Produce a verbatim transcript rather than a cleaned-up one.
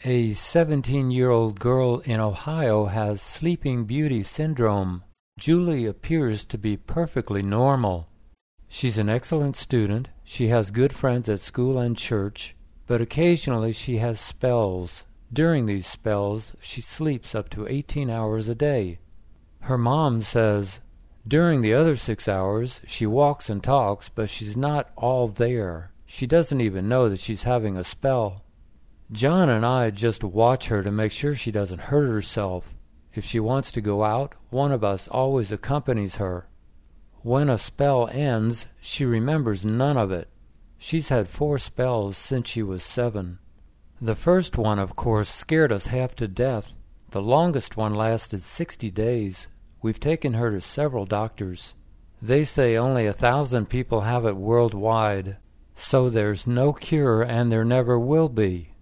A seventeen-year-old girl in Ohio has Sleeping Beauty syndrome. Julie appears to be perfectly normal. She's an excellent student, she has good friends at school and church, but occasionally she has spells. During these spells, she sleeps up to eighteen hours a day. Her mom says, during the other six hours, she walks and talks, but she's not all there. She doesn't even know that she's having a spell. John and I just watch her to make sure she doesn't hurt herself. If she wants to go out, one of us always accompanies her. When a spell ends, she remembers none of it. She's had four spells since she was seven. The first one, of course, scared us half to death. The longest one lasted sixty days. We've taken her to several doctors. They say only a thousand people have it worldwide, so there's no cure and there never will be.